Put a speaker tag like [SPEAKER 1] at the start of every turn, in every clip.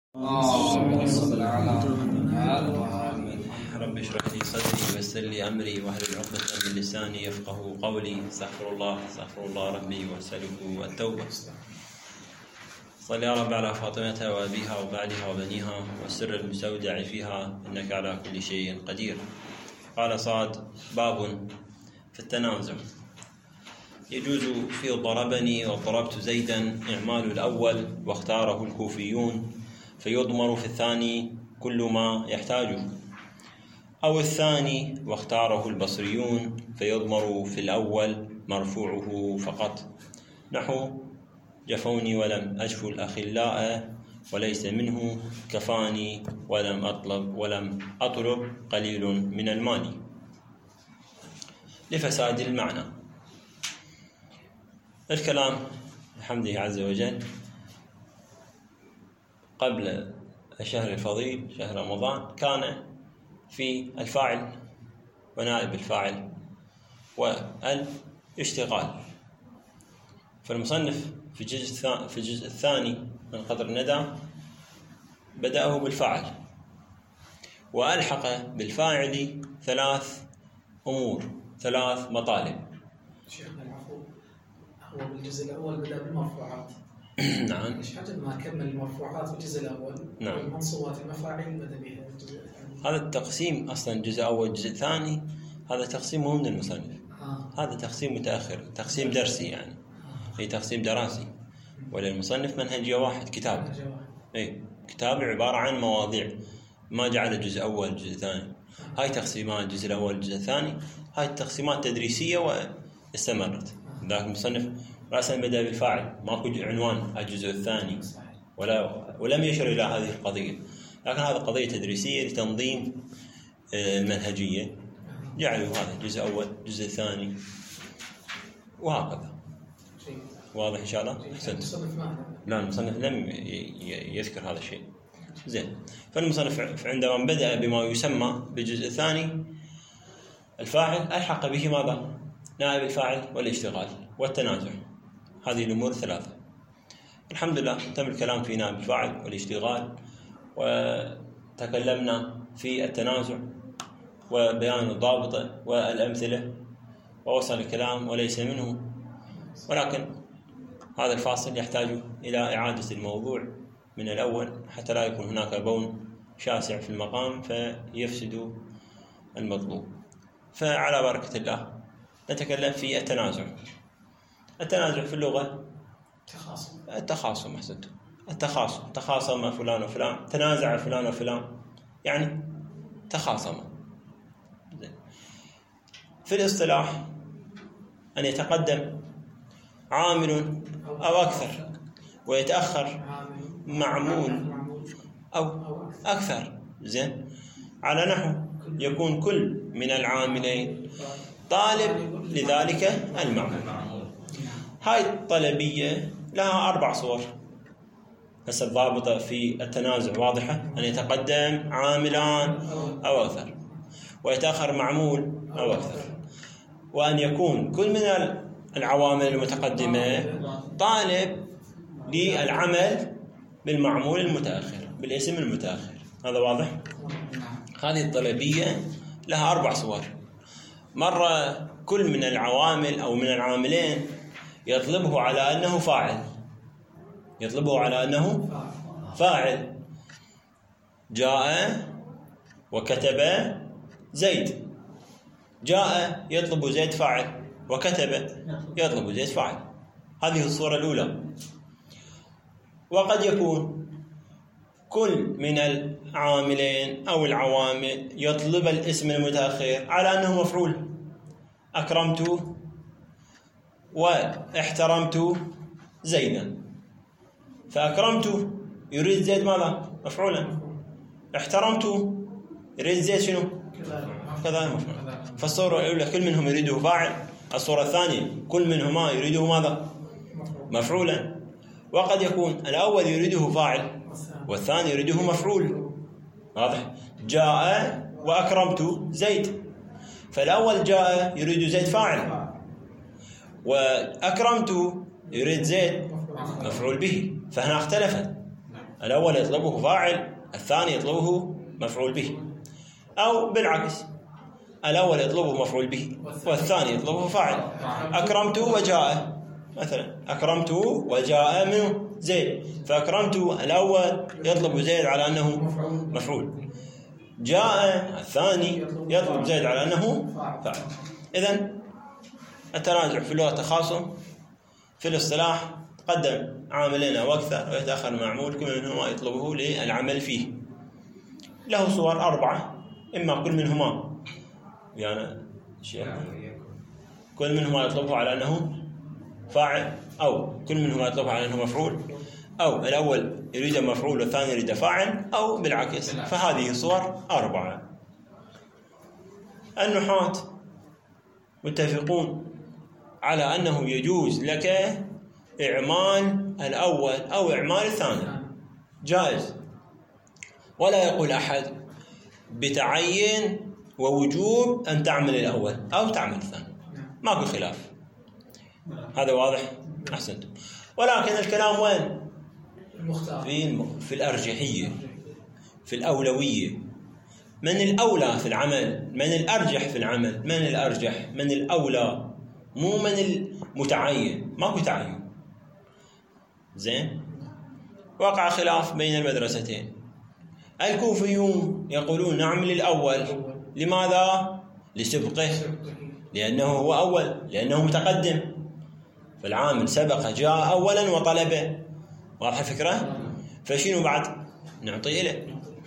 [SPEAKER 1] رب اشرح لي صدري ويسر لي امري واحلل عقدة من لساني يفقهوا قولي. استغفر الله ربي واسأله التوبة. صل يا رب على فاطمة وابيها وبعلها وبنيها والسر المستودع فيها انك على كل شيء قدير. قال صاد: باب في التنازع. يجوز في ضربني وضربت زيدا إعمال الأول واختاره الكوفيون، فيضمر في الثاني كل ما يحتاجه، أو الثاني واختاره البصريون فيضمر في الأول مرفوعه فقط، نحو جفوني ولم أجف الأخلاء وليس منه كفاني ولم أطلب قليل من المال، لفساد المعنى. الكلام بحمده عز وجل قبل الشهر الفضيل شهر رمضان كان في الفاعل ونائب الفاعل والاشتغال، فالمصنف في الجزء الثاني من قدر الندى بدأه بالفاعل وألحق بالفاعل ثلاث مطالب.
[SPEAKER 2] شيخنا العفو، هو بالجزء الأول بدأ بالمرفوعات.
[SPEAKER 1] نعم.
[SPEAKER 2] ايش حجم ما كمل المرفوعات في الجزء الأول؟
[SPEAKER 1] نعم.
[SPEAKER 2] والمنصوبات المفاعيل بدأ بها الجزء الثاني.
[SPEAKER 1] هذا التقسيم أصلا الجزء الأول الجزء الثاني هذا تقسيم مو من المصنف. هذا تقسيم متأخر، تقسيم درسي يعني. هي تقسيم دراسي، وللمصنف منهجية واحد كتاب. كتاب عبارة عن مواضيع، ما جعل الجزء الأول الجزء الثاني. هاي تقسيمات الجزء الأول الجزء الثاني هاي التقسيمات تدريسية واستمرت. ذاك المصنف رأسا بدأ بالفاعل، ماكو عنوان الجزء الثاني ولم يشر إلى هذه القضية، لكن هذه قضية تدريسية لتنظيم المنهجية، جعلوا هذا الجزء الأول الجزء الثاني وهكذا. واضح إن شاء الله؟ أحسنت. لا، المصنف لم يذكر هذا الشيء. زين. فالمصنف عندما بدأ بما يسمى بالجزء الثاني الفاعل ألحق به ماذا؟ نائب الفاعل والاشتغال والتنازع. هذه الأمور الثلاثة. الحمد لله تم الكلام في نائب الفاعل والاشتغال، وتكلمنا في التنازع وبيان الضابطة والأمثلة، ووصل الكلام وليس منه، ولكن هذا الفاصل يحتاج إلى إعادة الموضوع من الأول حتى لا يكون هناك بون شاسع في المقام فيفسد المطلوب. فعلى بركة الله نتكلم في التنازع. التنازع في اللغة التخاصم. أحسنتم. التخاصم، تخاصم فلان وفلان، تنازع فلان وفلان، يعني تخاصم. في الاصطلاح أن يتقدم عامل أو أكثر ويتأخر معمول أو أكثر. زين. على نحو يكون كل من العاملين طالب لذلك المعمول. هاي الطلبية لها 4 صور. هسه الضابطة في التنازع واضحة، أن يتقدم عاملان أو أكثر ويتأخر معمول أو أكثر، وأن يكون كل من العوامل المتقدمة طالب للعمل بالمعمول المتأخر بالاسم المتأخر. هذا واضح؟ هذه الطلبية لها 4 صور. مرة كل من العوامل أو من العاملين يطلبه على أنه فاعل. جاء وكتب زيد. جاء يطلب زيد فاعل، وكتب يطلب زيد فاعل. هذه الصورة الأولى. وقد يكون كل من العاملين أو العوامل يطلب الاسم المتأخر على أنه مفعول. أكرمت واحترمت زيدا، فأكرمت يريد زيد ماذا؟ مفعولا. احترمت يريد زيد شنو؟ كذا مفعول. فالصورة الأولى كل منهم يريده فاعل. الصورة الثانية كل منهما يريده ماذا؟ مفعولا. وقد يكون الأول يريده فاعل والثاني يريده مفعول. واضح؟ جاء وأكرمت زيد، فالأول جاء يريد زيد فاعل، وأكرمت يريد زيد مفعول به، فهنا اختلفت. الأول يطلبه فاعل، الثاني يطلبه مفعول به، أو بالعكس الأول يطلبه مفعول به والثاني يطلبه فاعل. أكرمت وجاء مثلا، أكرمت وجاء منه زيد، فأكرمت الأول يطلب زيد على أنه مفعول، جاء الثاني يطلب زيد على أنه فاعل. إذن التراجع في اللغة تخاصم، في الاصطلاح تقدم عاملين أو أكثر ويتأخر معمول كل منهما يطلبه للعمل فيه. له صور 4، إما كل منهما يعني كل منهما يطلبه على أنه فاعل، أو كل منهما يطلبه على أنه مفعول، أو الأول يريد مفعول والثاني يريد فاعل، أو بالعكس. فهذه صور 4. النحاة متفقون على أنه يجوز لك إعمال الأول أو إعمال الثاني، جائز، ولا يقول أحد بتعين ووجوب أن تعمل الأول أو تعمل الثاني، ماكو خلاف. هذا واضح؟ أحسنتم. ولكن الكلام وين؟ في الأرجحية، في الأولوية، من الأولى في العمل، من الأرجح في العمل، من الأرجح، من الأولى، مو من المتعين. ماكو تعين. زين. وقع خلاف بين المدرستين. الكوفيون يقولون نعمل الأول. لماذا؟ لسبقه، لأنه هو أول، لأنه متقدم، فالعامل سبق جاء أولا وطلبه. واضح الفكرة؟ فشنو بعد؟ نعطيه له.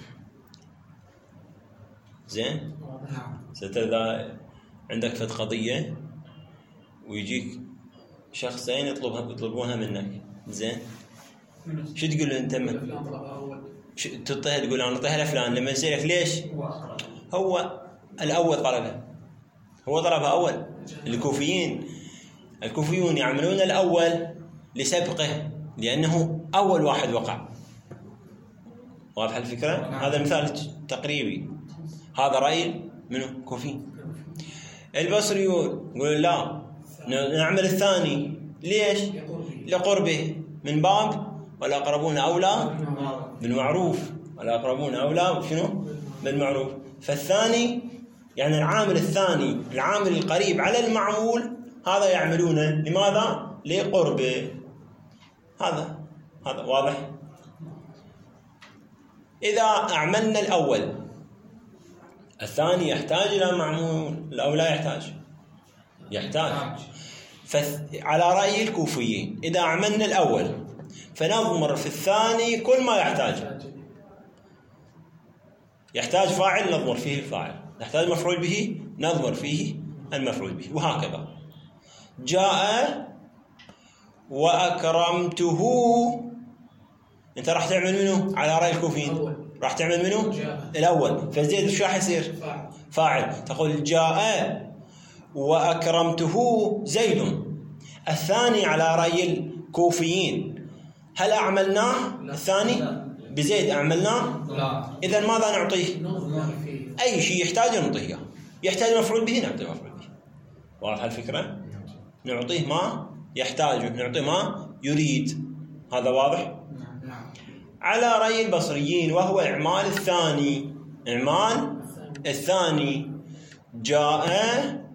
[SPEAKER 1] زين. ستذا عندك فد قضية ويجيك شخصين يطلبونها منك. زين. شو تقول له أنت؟ تطيه تقول أنا أعطيها لفلان. لما يسألك ليش؟ هو الأول طلبها، هو طلبها أول. الكوفيون يعملون الأول لسبقه، لأنه أول واحد وقع. واضح الفكرة؟ هذا مثال تقريبي. هذا رأي منه كوفي. البصريون يقولون لا، نعمل الثاني. ليش؟ لقربه، من باب والأقربون أولى بالمعروف، والأقربون أولى شنو؟ بالمعروف. فالثاني يعني العامل الثاني، العامل القريب على المعمول، هذا يعملونه لماذا؟ لقربه. هذا واضح. إذا أعملنا الأول، الثاني يحتاج إلى معمول، الأول لا يحتاج. على رأي الكوفيين إذا عملنا الأول فنضمر في الثاني كل ما يحتاج فاعل نضمر فيه الفاعل، يحتاج مفعول به نضمر فيه المفعول به، وهكذا. جاء وأكرمته، أنت راح تعمل منه على رأي الكوفيين، راح تعمل منه الأول، فزيد شو راح يصير؟ فاعل. تقول جاء وأكرمته زيد. الثاني على رأي الكوفيين هل أعملناه الثاني بزيد؟ أعملناه؟ لا. إذن ماذا نعطيه؟ أي شيء يحتاج نعطيه، يحتاج مفعول به نعطيه مفعول به. واضح الفكرة؟ نعطيه ما يحتاجه، نعطيه ما يريد. هذا واضح؟ على رأي البصريين وهو إعمال الثاني جاء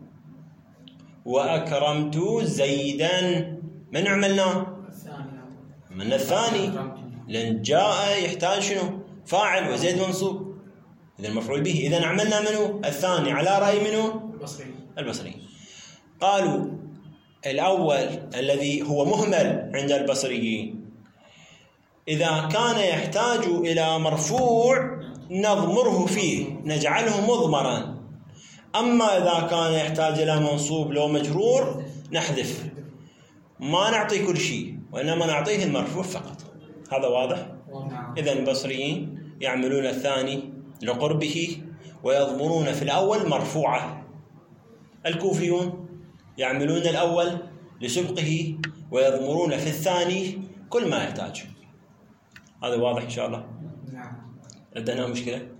[SPEAKER 1] وأكرمت زيدا. من عملناه؟ من الثاني، لأن جاء يحتاج شنو؟ فاعل، وزيد منصوب، إذا المفعول به. إذا عملنا منه الثاني على رأي منه البصري. قالوا الأول الذي هو مهمل عند البصريين إذا كان يحتاج إلى مرفوع نضمره فيه، نجعله مضمرا. أما إذا كان يحتاج إلى منصوب لو مجرور نحذف، ما نعطي كل شيء وإنما نعطيه المرفوع فقط. هذا واضح؟ إذن البصريين يعملون الثاني لقربه ويضمرون في الأول مرفوعة. الكوفيون يعملون الأول لسبقه ويضمرون في الثاني كل ما يحتاج. هذا واضح إن شاء الله؟ نعم. عندنا مشكلة؟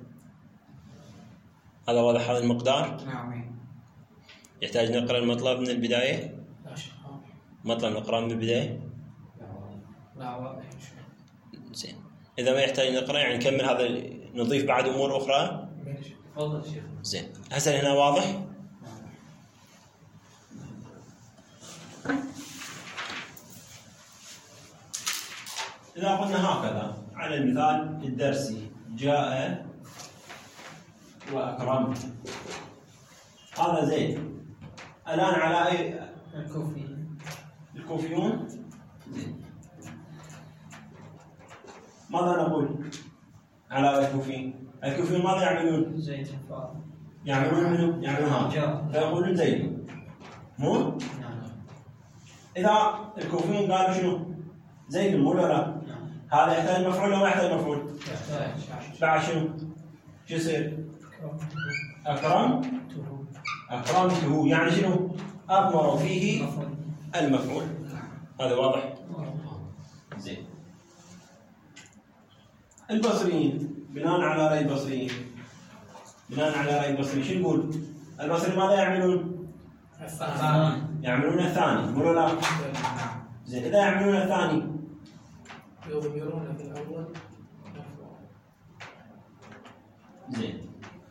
[SPEAKER 1] هذا واضح هذا المقدار؟ نعم. يحتاج نقرأ المطلب من البداية؟ مطلب نقرأ من البداية؟ لا واضح. زين. إذا ما يحتاج نقرأ يعني نكمل هذا، نضيف بعد أمور أخرى.
[SPEAKER 2] تفضل شيخ.
[SPEAKER 1] زين، هسه هنا واضح؟ إذا قلنا هكذا على المثال الدرسي، جاء وأكرم، هذا زين. الآن على أي؟ الكوفيون. زين، ماذا نقول على الكوفيين؟ الكوفيين ماذا يعملون؟
[SPEAKER 2] زيد
[SPEAKER 1] يعملون منه؟ يعملون هذا، فيقولون زيد. مو؟
[SPEAKER 2] نعم.
[SPEAKER 1] إذا الكوفيين قالوا شنو؟ زيد، مو ولا لا؟
[SPEAKER 2] نعم.
[SPEAKER 1] هذا يحتاج مفعول ولا ما يحتاج مفعول؟
[SPEAKER 2] يحتاج.
[SPEAKER 1] بعد شنو؟ شو يصير؟ أكرمته، يعني شنو؟ أضمر فيه المفعول. هذا واضح؟ زين. البصريين بناء على رأي البصريين، شو نقول؟ البصريين ماذا يعملون؟ يعملون الثاني، مو لا؟ زين، إذا يعملون الثاني
[SPEAKER 2] يضمرون في الأول.
[SPEAKER 1] زين،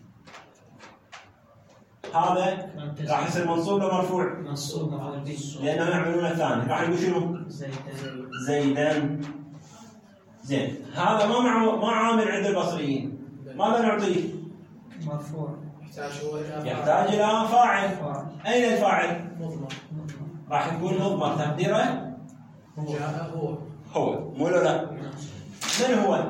[SPEAKER 1] هذا راح يصير منصوب ولا مرفوع؟
[SPEAKER 2] منصوب.
[SPEAKER 1] لأنهم يعملون الثاني، راح يقول شنو؟ زيدان. زين، هذا ما عامل عند البصريين، ماذا نعطيه؟
[SPEAKER 2] مرفوع.
[SPEAKER 1] يحتاج إلى فاعل. أين الفاعل؟
[SPEAKER 2] مضمر.
[SPEAKER 1] راح يكون مضمر، تقديره
[SPEAKER 2] جاء
[SPEAKER 1] هو، مو لا؟ من هو؟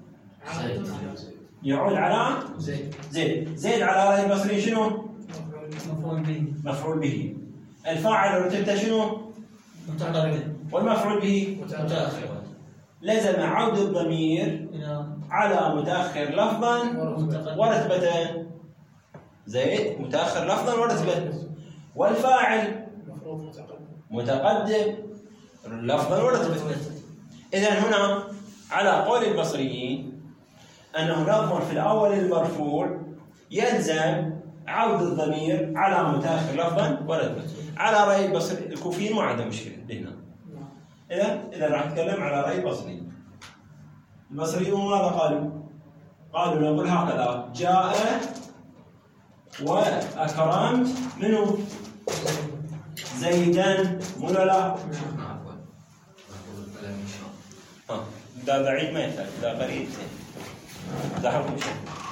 [SPEAKER 1] يعود على زيد على رأي البصريين شنو؟ مفعول به. الفاعل رتبته شنو؟ والمفعول به
[SPEAKER 2] متأخر.
[SPEAKER 1] لزم عود الضمير على متأخر لفظا ورتبة. زيد متأخر لفظا ورتبة، والفاعل متقدم لفظا ورتبة. إذن هنا على قول البصريين أنه نضمر في الأول المرفوع، يلزم عود الضمير على متأخر لفظا ورتبة. على رأي البصري الكوفيين ما عندهم مشكلة هنا. إذا راح نتكلم على رأي البصريين. البصريون ماذا قالوا نقول هكذا: جاء وأكرمت منه زيدا، مو لا؟ ده بعيد ما يحتاج، ده قريب، ده حرف مشكلة.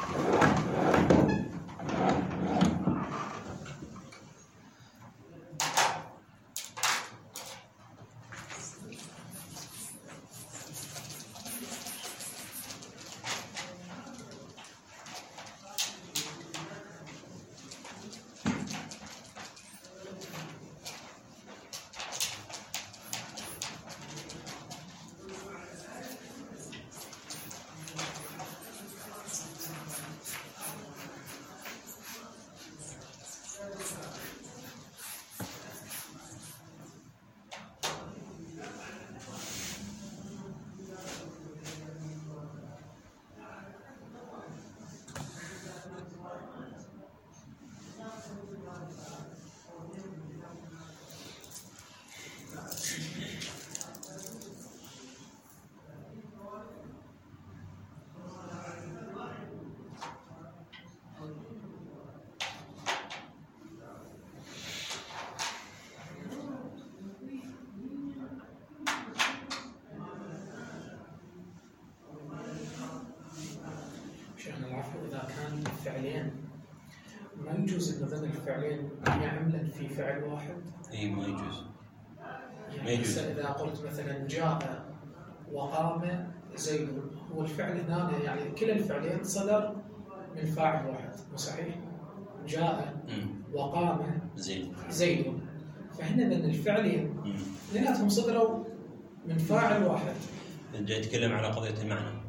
[SPEAKER 2] فعلين ما يجوز ان ضمن الفعلين يعملا في فعل واحد.
[SPEAKER 1] اي ما يجوز.
[SPEAKER 2] يعني ما يجوز. اذا قلت مثلا جاء وقام زيد، هو الفعل هنا يعني كلا الفعلين صدر من فاعل واحد، مو صحيح؟ جاء وقام زيد، فهنا من الفعلين اثنيناتهم صدروا من فاعل واحد.
[SPEAKER 1] جاي يتكلم على قضيه المعنى.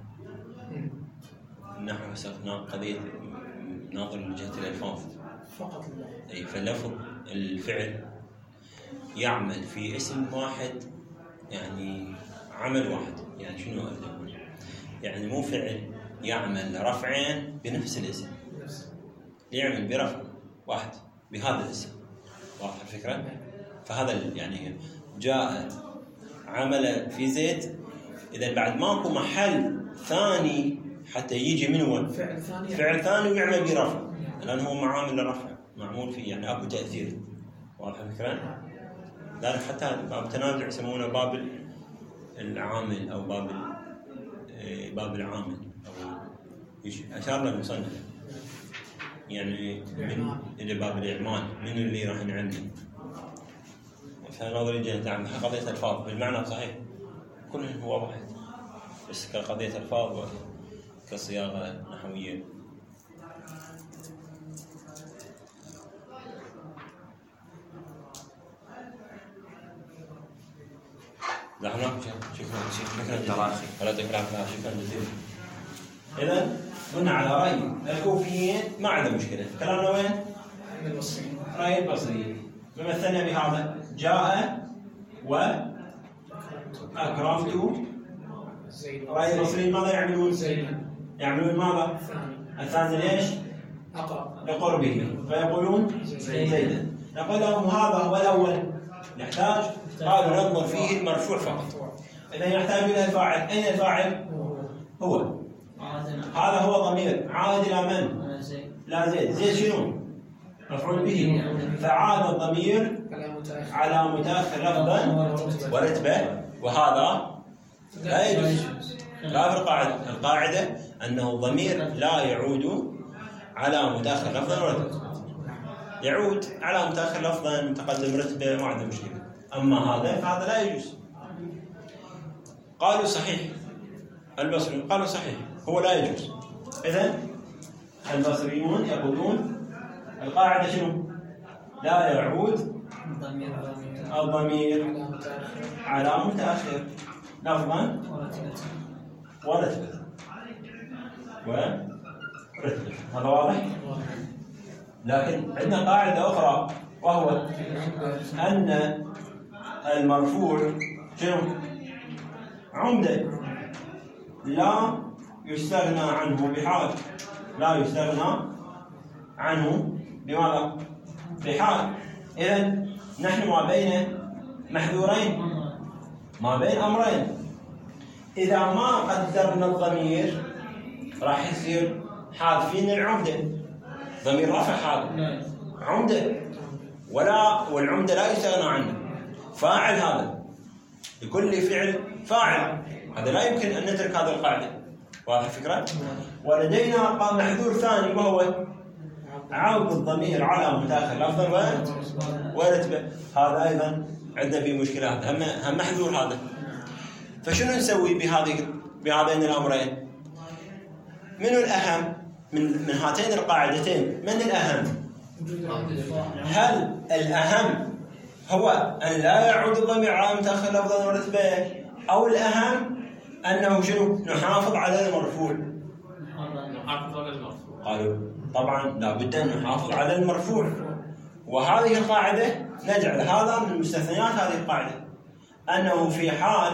[SPEAKER 1] نحن حسبنا قضيه ناظر لجهه الالفاظ
[SPEAKER 2] فقط.
[SPEAKER 1] اي، فاللفظ الفعل يعمل في اسم واحد، يعني عمل واحد. يعني شنو أقول؟ يعني مو فعل يعمل رفعين بنفس الاسم، يعمل برفع واحد بهذا الاسم. واضح الفكرة؟ فهذا يعني جاء عمل في زيد، إذا بعد ماكو محل ثاني حتى يجي من هو فعل ثاني ويعمل به رفع، لأنه هو معامل الرفع معمول فيه، يعني أكو تأثير. واضح الفكرة؟ ذلك حتى باب التنازع يسمونه باب العامل أو باب العامل، أو أشار له المصنف يعني إلى باب الإعمال، من اللي راح نعمل. فنظري جهة قضية الفاظ بالمعنى صحيح كلهم هو واحد، بس كقضية الفاظ وكصياغة نحوية. نحن شكرا جزيلا. إذا قلنا على رأي الكوفيين ما عنده مشكلة. كلامنا وين؟ رأي البصريين. مثلنا بهذا جاء وأكرمت. رأي البصريين ماذا يعملون؟ يعملون ماذا؟ الثاني ليش؟ لقربه فيقولون زيدا. نقول لهم هذا هو الأول نحتاج، قالوا ننظر فيه المرفوع فقط. إذا يحتاج إلى الفاعل، أين الفاعل؟ هو هذا هو ضمير عائد إلى من؟ لا زيد. زيد شنو؟ مفعول به، فعاد الضمير على متأخر لفظا ورتبة، وهذا لا يجوز. لا في القاعدة أنه الضمير لا يعود على متأخر لفظا ورتبة، يعود على متأخر لفظا متقدم رتبة ما عنده مشكلة. أما هذا فهذا لا يجوز. قالوا صحيح البصريون، قالوا صحيح هو لا يجوز. إذن البصريون يقولون القاعدة شنو؟ لا يعود الضمير على متأخر لفظا ورتبة. هذا واضح؟ لكن عندنا قاعدة أخرى، وهو أن المرفوع شنو؟ عمدة لا يستغنى عنه بحال، لا يستغنى عنه بماذا؟ بحال. إذن نحن ما بين محذورين، ما بين أمرين. إذا ما قدرنا الضمير راح يصير حاذفين العمدة، ضمير رفع حال عمدة، والعمدة لا يستغنى عنه. فاعل هذا لكل فعل فاعل، هذا لا يمكن أن نترك هذه القاعدة. واضح الفكرة؟ ولدينا محذور ثاني، وهو عود الضمير على متأخر لفظا ورتبة. هذا أيضا عندنا فيه مشكلة، هم محذور هذا. فشنو نسوي بهذين الأمرين؟ من الأهم من هاتين القاعدتين؟ من الأهم؟ هل الأهم هو أن لا يعود الضمير على متأخر لفظا ورتبة، أو الأهم أنه شنو؟ نحافظ على المرفوع. قالوا طبعا لا بد أن نحافظ على المرفوع، وهذه القاعدة نجعل هذا من مستثنيات هذه القاعدة، أنه في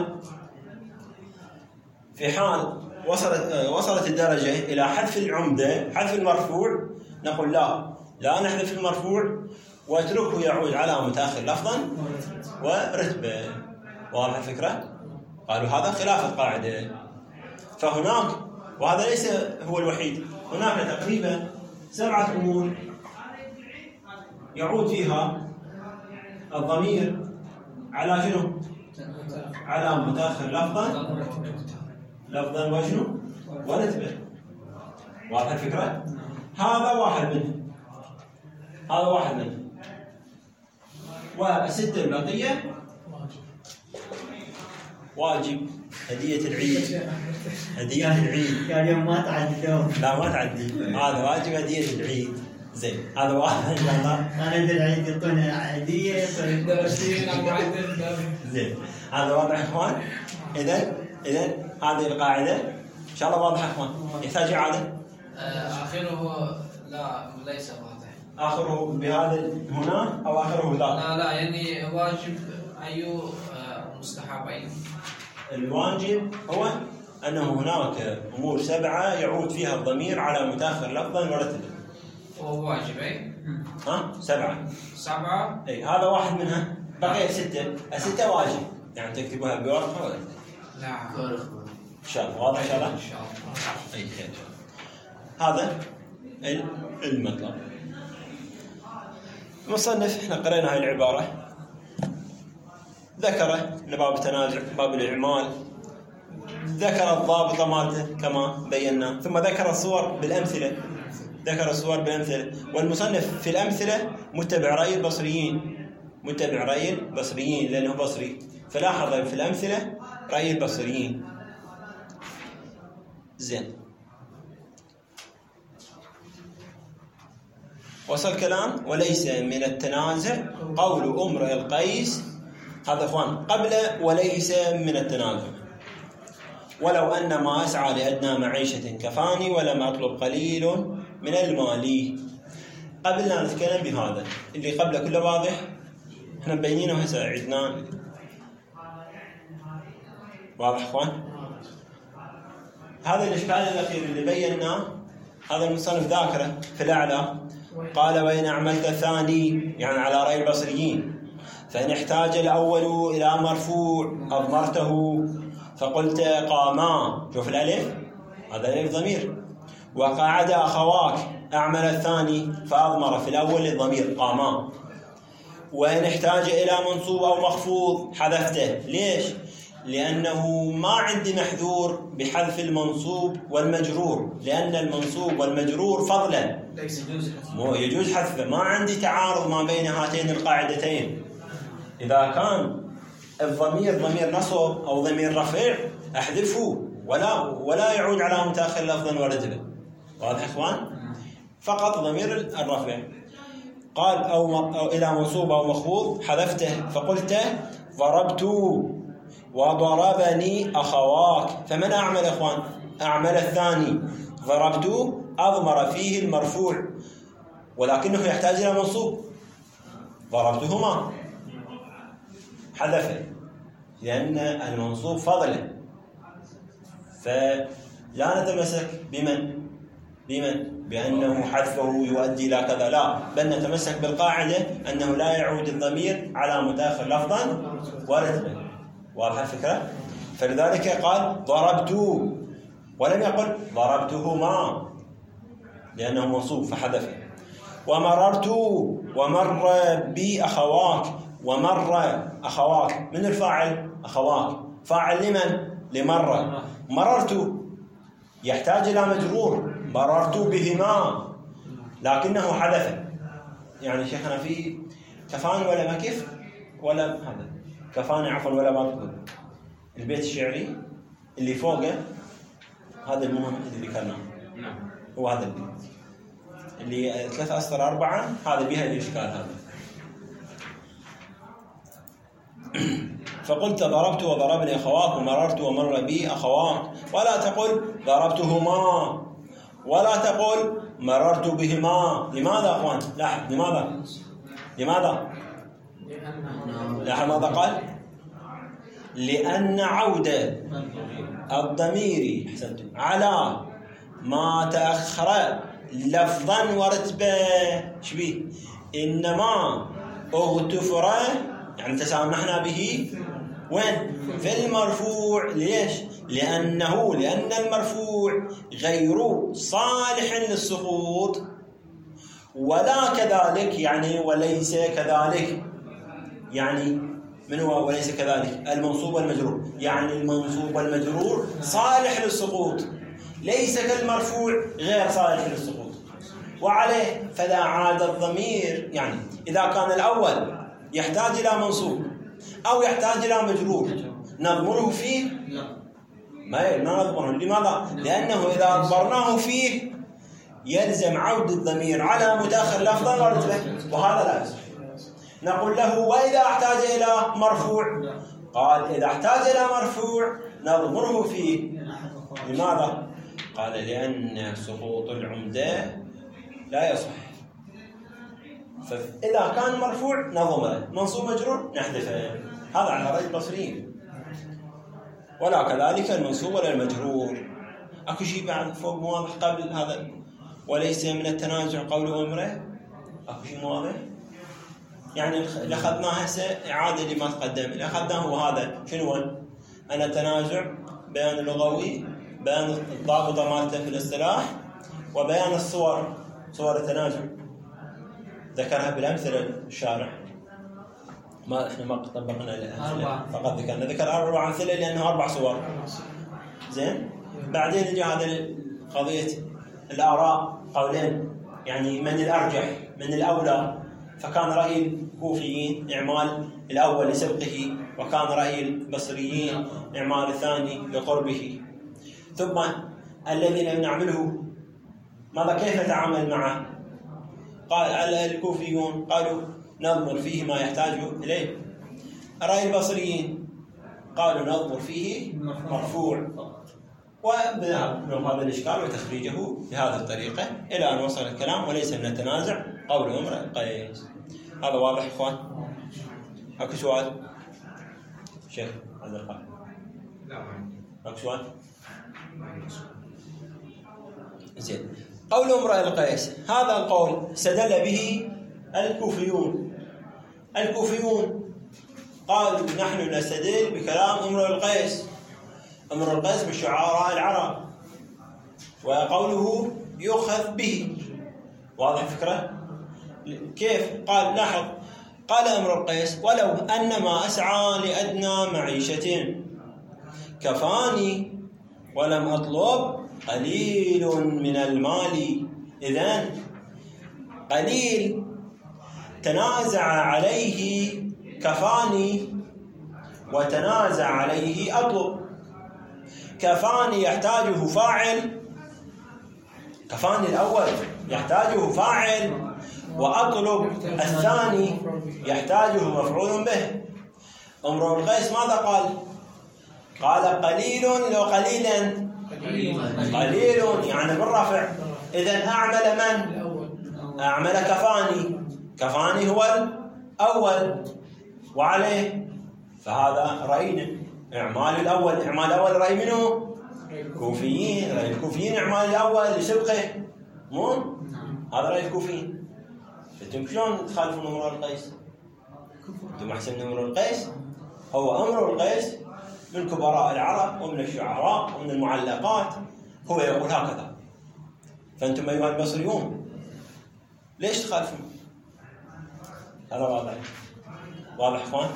[SPEAKER 1] حال وصلت الدرجة إلى حذف العمدة، حذف المرفوع، نقول لا نحذف المرفوع واتركه يعود على متأخر لفظا ورتبة. واضح الفكرة؟ قالوا هذا خلاف القاعدة. فهناك، وهذا ليس هو الوحيد، هناك تقريبا 7 أمور يعود فيها الضمير على شنو؟ على متأخر لفظا وشنو؟ ورتبة. واضح الفكرة؟ هذا واحد منه. والستة البقية واجب. هدية العيد
[SPEAKER 3] يعني ما تعدون.
[SPEAKER 1] لا ما تعدي، هذا واجب هدية العيد. زين هذا واحد إن شاء الله.
[SPEAKER 3] أنا عند العيد يعطونا هدية
[SPEAKER 1] زين هذا واضح يا إخوان. إذن هذه القاعدة إن شاء الله واضحة يا إخوان. يحتاج إعادة؟
[SPEAKER 4] آخره لا ليس واضح.
[SPEAKER 1] آخره بهذا هنا أو آخره
[SPEAKER 4] لا يعني واجب أي مستحبين.
[SPEAKER 1] الواجب هو أنه هناك أمور 7 يعود فيها الضمير على متأخر لفظا ورتبة.
[SPEAKER 4] وهو واجب أي؟
[SPEAKER 1] 7 أي هذا واحد منها. بقي 6. 6 واجب، يعني تكتبوها بورقة ولا
[SPEAKER 4] لا
[SPEAKER 1] شاء الله. واضح إن شاء الله؟
[SPEAKER 4] إن شاء الله.
[SPEAKER 1] أي خير. هذا المطلب. المصنف احنا قرأنا هاي العبارة، ذكر أن باب التنازع باب الإعمال، ذكر الضابط مالته كما بينا، ثم ذكر الصور بالأمثلة، ذكر الصور بالأمثلة. والمصنف في الأمثلة متبع رأي البصريين، متبع رأي البصريين لأنه بصري، فلاحظ في الأمثلة رأي البصريين. زين، وصل كلام. وليس من التنازع قول امرئ القيس، هذا اخوان قبل وليس من التنازع. ولو ان ما اسعى لادنى معيشه كفاني ولم اطلب قليل من المال. قبل لا نتكلم بهذا اللي قبله كله واضح، احنا مبينينه هسه عدناه. واضح اخوان؟ هذا الاشكال الاخير اللي بيناه هذا المصنف ذاكره في الاعلى، قال وإن أعملت الثاني يعني على رأي البصريين، فإن احتاج الأول إلى مرفوع أضمرته فقلت قاما، شوف الألف، هذا الألف ضمير، وقعد أخواك أعمل الثاني فأضمر في الأول الضمير قاما. وإن احتاج إلى منصوب أو مخفوض حذفته. ليش؟ لأنه ما عندي محذور بحذف المنصوب والمجرور، لأن المنصوب والمجرور فضلا يجوز حذفه، ما عندي تعارض ما بين هاتين القاعدتين. إذا كان الضمير ضمير نصب أو ضمير رفع أحذفه ولا يعود على متأخر لفظا ورتبة. واضح إخوان؟ فقط ضمير الرفع. قال أو إلى منصوب أو مخفوض حذفته فقلت ضربت وضربني أخواك. فمن أعمل إخوان؟ أعمل الثاني. ضربت أضمر فيه المرفوع ولكنه يحتاج إلى منصوب، ضربتهما حذفه لأن المنصوب فضلا. فلا نتمسك بأنه حذفه يؤدي إلى كذا، لا، بل نتمسك بالقاعدة أنه لا يعود الضمير على متأخر لفظا ورتبا. واضح الفكرة؟ فلذلك قال ضربت ولم يقل ضربتهما لأنه منصوب فحذفه. ومررت ومر بي أخواك. ومر أخواك من الفاعل؟ أخواك فاعل لمن؟ لمر. مررت يحتاج إلى مجرور، مررت بهما لكنه حذفه. يعني شيخنا في كفان ولا مكف ولا هذا كفان عفوا ولا باطل. البيت الشعري اللي فوقه هذا المهم اللي ذكرناه، هو هذا البيت اللي 3 أسطر 4 هذا بها الإشكال هذا. فقلت ضربت وضربني أخواك ومررت ومر بي أخواك، ولا تقل ضربتهما ولا تقل مررت بهما. لماذا أخوان؟ لاحظ لماذا؟ لاحظ ماذا قال؟ لأن عودة الضمير على ما تأخر لفظا ورتبة شبيه إنما اغتفر يعني تسامحنا به وين؟ في المرفوع. ليش؟ لأن المرفوع غير صالح للسقوط، ولا كذلك يعني وليس كذلك. يعني من هو وليس كذلك؟ المنصوب والمجرور. يعني المنصوب والمجرور صالح للسقوط، ليس كالمرفوع غير صالح للسقوط. وعليه فلا عاد الضمير، يعني إذا كان الأول يحتاج إلى منصوب أو يحتاج إلى مجرور نضمره فيه؟ ما نضمره. لماذا؟ لأنه إذا أضمرناه فيه يلزم عود الضمير على متأخر لفظا ورتبة، وهذا لا يصح. نقول له وإذا احتاج إلى مرفوع؟ قال إذا احتاج إلى مرفوع نضمره فيه. لماذا؟ قال لأن سقوط العمدة لا يصح، فإذا كان مرفوع نضمه، منصوب مجرور نحذفه. هذا على رأي البصريين. ولا كذلك المنصوب ولا المجرور. أكو شيء بعد فوق واضح قبل هذا وليس من التنازع قول أمره؟ أكو شيء واضح؟ يعني اللي أخذناه هسه إعادة لما تقدم. اللي أخذناه هو هذا شنو؟ أن التنازع بيان لغوي، بيان الضابطة مالته في الاصطلاح، وبيان الصور، صور التنازع ذكرها بالأمثلة الشارع. احنا ما طبقنا الأمثلة، فقط ذكر 4 أمثلة لأنه 4 صور. زين. بعدين يجي هذا قضية الآراء، قولين، يعني من الأرجح، من الأولى. فكان رأي الكوفيين إعمال الأول لسبقه، وكان رأي البصريين إعمال الثاني لقربه. ثم الذي نعمله ماذا، كيف نتعامل معه؟ قال الكوفيون قالوا ننظر فيه ما يحتاج إليه. رأي البصريين قالوا ننظر فيه مرفوع. وبنذهب من هذا الإشكال وتخريجه بهذه الطريقة إلى أن وصل الكلام وليس من التنازع قول امرئ القيس. هذا واضح إخوان؟ أكو سؤال؟ شيخ عبد القادر؟ لا. أكو سؤال؟ زين. قول امرئ القيس، هذا القول استدل به الكوفيون قالوا نحن نستدل بكلام امرئ القيس. امرئ القيس من شعراء العرب، وقوله يؤخذ به. واضح الفكرة؟ كيف؟ قال لاحظ، قال امرئ القيس ولو أن ما أسعى لأدنى معيشة كفاني ولم أطلب قليل من المال. إذن قليل تنازع عليه كفاني، وتنازع عليه أطلب. كفاني يحتاجه فاعل، كفاني الأول يحتاجه فاعل، وأطلب الثاني يحتاجه مفعول به. امرؤ القيس ماذا قال؟ قال قليل لو قليلا، قليل يعني بالرفع. إذن أعمل من؟ أعمل كفاني، كفاني هو الأول وعليه. فهذا رأينا إعمال الأول. إعمال الأول رأي منه؟ كوفيين. رأي الكوفيين إعمال الأول لسبقه، مو؟ هذا رأي الكوفيين. أنتم شلون تخالفون امرؤ القيس؟ أنتم أحسن من امرؤ القيس؟ هو امرؤ القيس من كبراء العرب ومن الشعراء ومن المعلقات، هو يقول هكذا. فأنتم أيها البصريون ليش تخالفون؟ هذا واضح. واضح إخوان؟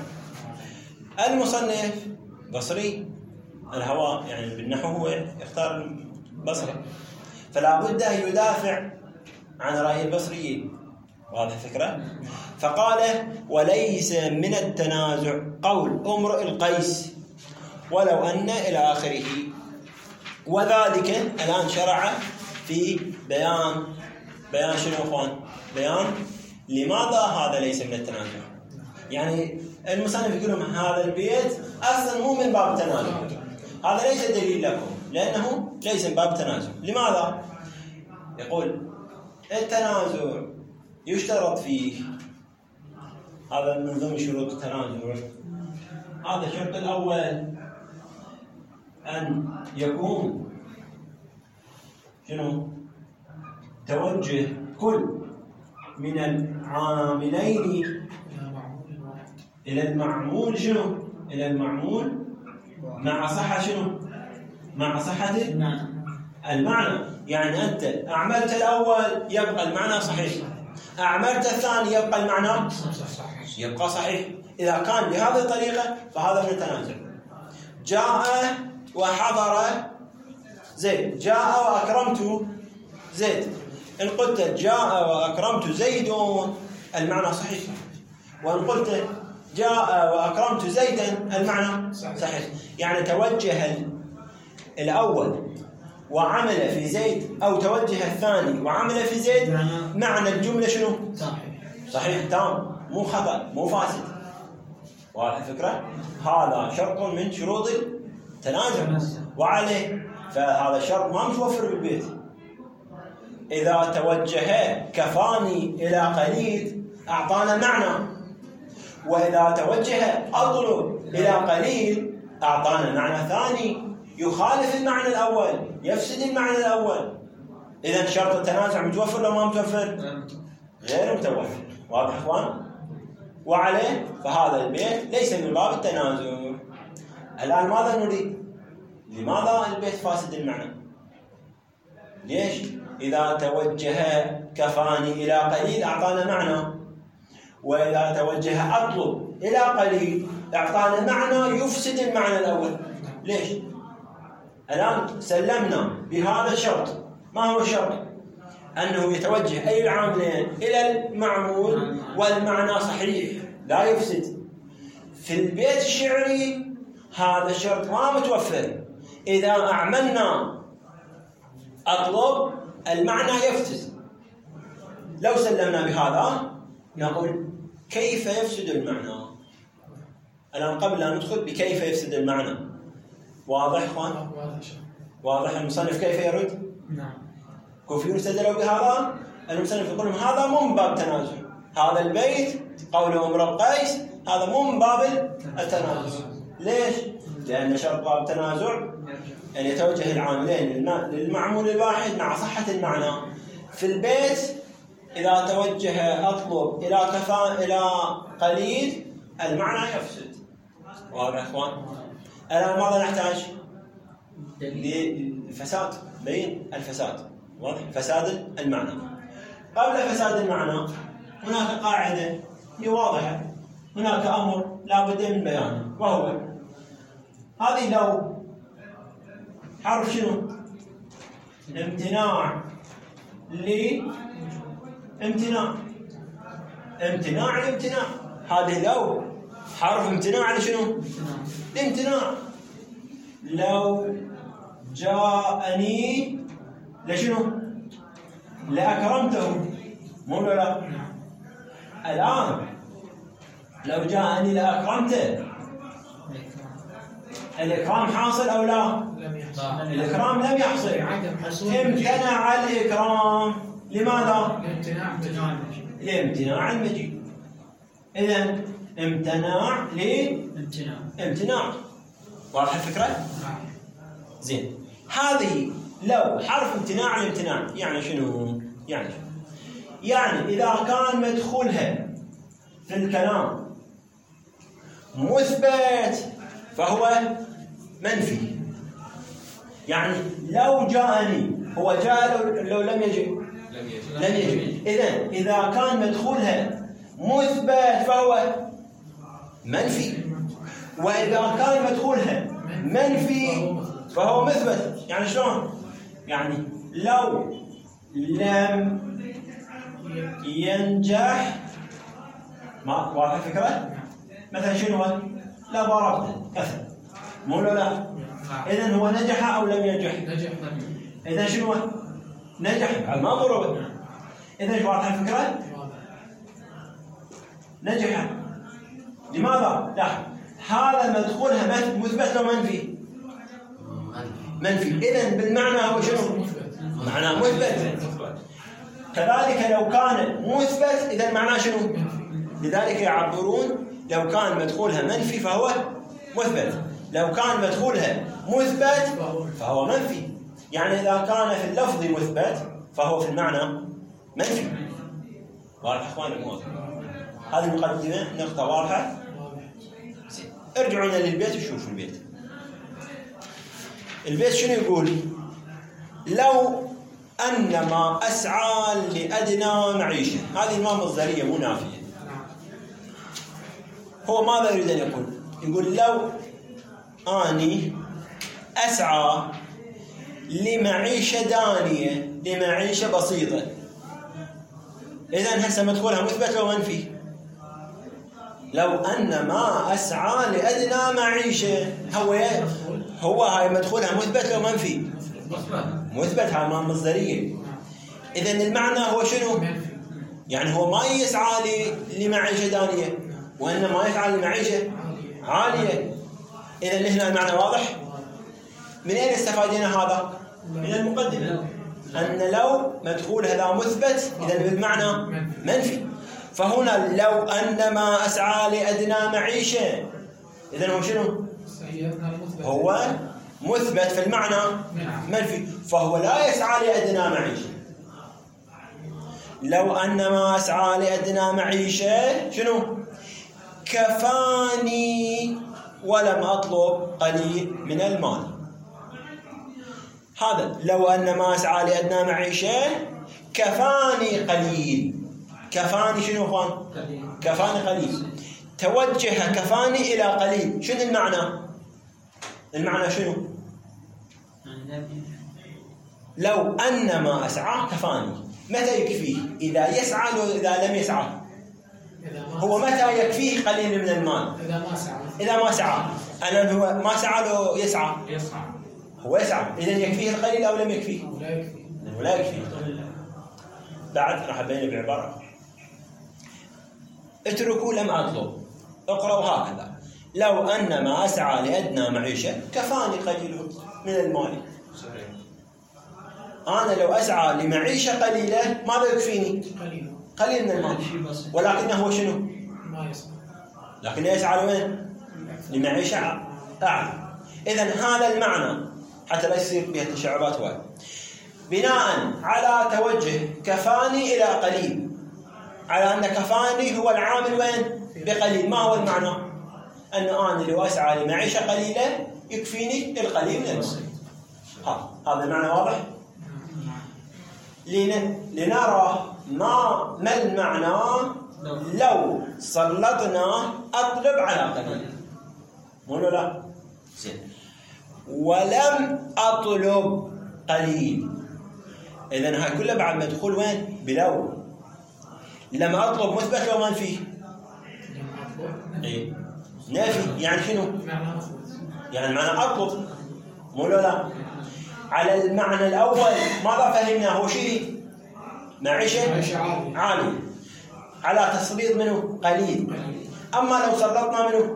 [SPEAKER 1] المصنف بصري الهواء، يعني بالنحو هو يختار البصري، فلا بد أن يدافع عن رأي البصريين. واضح الفكرة؟ فقال وليس من التنازع قول امرؤ القيس ولو أن إلى آخره. وذلك الآن شرع في بيان شنو أخوان؟ بيان لماذا هذا ليس من التنازع. يعني المصنف يقول لهم هذا البيت أصلا مو من باب التنازع، هذا ليس دليل لكم لأنه ليس من باب التنازع. لماذا؟ يقول التنازع يشترط فيه، هذا من ضمن شروط التنازع. هذا الشرط الأول أن يكون شنو؟ توجه كل من العاملين إلى المعمول شنو؟ إلى المعمول مع صحة شنو؟ مع صحة المعنى. يعني أنت أعملت الأول يبقى المعنى صحيح، أعملت الثاني يبقى المعنى يبقى صحيح. إذا كان بهذه الطريقة فهذا من التنازع. جاء وحضر زيد، جاء وأكرمت زيد. إن قلت جاء وأكرمت زيد المعنى صحيح، وإن قلت جاء وأكرمت زيدا المعنى صحيح. يعني توجه الأول وعمل في زيد، أو توجه الثاني وعمل في زيد، معنى الجملة شنو؟ صحيح تام، مو خطأ، مو فاسد. واضح الفكرة؟ هذا شرط من شروط التنازع وعليه. فهذا الشرط ما متوفر بالبيت. إذا توجه كفاني إلى قليل أعطانا معنى، وإذا توجه أطلب إلى قليل أعطانا معنى ثاني يخالف المعنى الأول، يفسد المعنى الأول. إذن شرط التنازع متوفر ولا ما متوفر؟ غير متوفر. واضح إخوان؟ وعليه فهذا البيت ليس من باب التنازع. الآن ماذا نريد؟ لماذا البيت فاسد المعنى؟ ليش؟ إذا توجه كفاني إلى قليل أعطانا معنى، وإذا توجه أطلب إلى قليل أعطانا معنى يفسد المعنى الأول. ليش؟ الآن سلمنا بهذا الشرط. ما هو الشرط؟ أنه يتوجه أي العاملين إلى المعمول والمعنى صحيح لا يفسد. في البيت الشعري هذا الشرط ما متوفر. إذا أعملنا أطلب المعنى يفسد. لو سلمنا بهذا نقول كيف يفسد المعنى؟ الآن قبل أن ندخل بكيف يفسد المعنى، واضح إخوان؟ واضح المصنف كيف يرد؟
[SPEAKER 2] نعم.
[SPEAKER 1] كوفيون استدلوا بهذا. المصنف يقول هذا مو من باب تنازع. هذا البيت قوله امرؤ قيس هذا مو من باب التنازع. ليش؟ لأن شرط باب التنازع أن يتوجه العاملين للمعمول الواحد مع صحة المعنى. في البيت إذا توجه أطلب إلى كفاء إلى قليل المعنى يفسد. واضح يا إخوان؟ الآن ماذا نحتاج؟ للفساد، بين الفساد. واضح؟ فساد المعنى. قبل فساد المعنى هناك قاعدة هي واضحة، هناك أمر لا بد من بيانه، وهو هذه لو حرف شنو؟ امتناع امتناع الامتناع. هذه لو حرف امتناع لشنو؟ الامتناع. لو جاءني لشنو؟ لأكرمته، مو لا؟ الآن لو جاءني لأكرمته الإكرام حاصل أو لا؟ الإكرام لم يحصل. امتنع الإكرام. لماذا؟ لامتناع المجيء. إذن امتناع لامتناع. واضح الفكرة؟ زين. هذه لو حرف امتناع الامتناع يعني شنو؟ يعني إذا كان مدخولها في الكلام مثبت فهو منفي. يعني لو جاءني هو جاء، لو لم يجي لم يجي. إذن إذا كان مدخولها مثبت فهو منفي، وإذا كان مدخولها منفي فهو مثبت. يعني شلون؟ يعني لو لم ينجح، ما واضح الفكرة؟ مثلا شنو؟ لا ضربته مثلا، مو لا؟ إذن هو نجح أو لم ينجح؟ إذن شنو؟ نجح ما ضربه. إذن واضح الفكرة؟ نجح. لماذا؟ لا، هذا مدخولها مثبت لو منفي؟ منفي. إذن بالمعنى هو شنو؟ معناه مثبت. كذلك لو كان مثبت إذن معناه شنو؟ لذلك يعبرون لو كان مدخولها منفي فهو مثبت، لو كان مدخولها مثبت فهو منفي. يعني إذا كان في اللفظ مثبت فهو في المعنى منفي. واضح إخواني الموضوع؟ هذه المقدمة نقطة واضحة. ارجعوا للبيت وشوفوا البيت شنو يقول؟ لو أن ما أسعى لأدنى معيشة. هذه ما مصدرية مو نافية. هو ماذا يريد أن يقول؟ يقول لو أني أسعى لمعيشة دانية، لمعيشة بسيطة، إذن هسه مدخولها مثبت أو منفي؟ لو أن ما أسعى لأدنى معيشة هو هاي مدخولها مثبت أو منفي؟ مثبت. هاي ما مصدرية. إذن المعنى هو شنو؟ يعني هو ما يسعى لمعيشة دانية، وإنما يسعى لمعيشة عالية. إذن هنا المعنى واضح. من أين استفادنا هذا؟ من المقدمة، أن لو مدخول هذا مثبت إذن بالمعنى منفي. فهنا لو أن ما أسعى لأدنى معيشة إذن هو شنو؟ هو مثبت في المعنى منفي، فهو لا يسعى لأدنى معيشة. لو أن ما أسعى لأدنى معيشة شنو؟ كفاني ولم أطلب قليل من المال. هذا لو أن ما أسعى لأدنى معيشة كفاني قليل. كفاني شنو أخوان؟ كفاني قليل. توجه كفاني إلى قليل، شنو المعنى؟ المعنى شنو؟ لو أن ما أسعى كفاني، متى يكفيه؟ إذا يسعى لو إذا لم يسعى؟ هو متى يكفيه قليل من المال؟ إذا ما سعى. أنا هو ما سعى لو يسعى؟ هو يسعى، إذا يكفيه القليل أو لم يكفيه؟ لا يكفيه. بعد راح أبين بعبارة اتركوا لم أطلب، اقرأوا هكذا: لو أن ما أسعى لأدنى معيشة كفاني قليل من المال. أنا لو أسعى لمعيشة قليلة ماذا يكفيني؟ قليل من المال، ولكنه هو شنو؟
[SPEAKER 2] ما يسعى.
[SPEAKER 1] لكنه يسعى لوين؟ لمعيشة أعلى. إذن هذا المعنى حتى لا يصير بها تشعبات وايد. بناء على توجه كفاني إلى قليل، على أن كفاني هو العامل وين؟ بقليل. ما هو المعنى؟ أن أنا لو أسعى لمعيشة قليلة يكفيني القليل من المال. هذا المعنى واضح؟ لنرى ما المعنى لو سلطنا أطلب على قليل. مو لا؟ زين. ولم أطلب قليل، إذن هاي كلها بعد ما يدخل وين؟ بلو. لما أطلب مثبت لو منفي؟ إيه نافي. يعني شنو؟ يعني معنى أطلب. مو لا؟ على المعنى الأول ماذا فهمنا؟ هو شيء معيشة عالية على تسليط منه قليل. أما لو سلطنا منه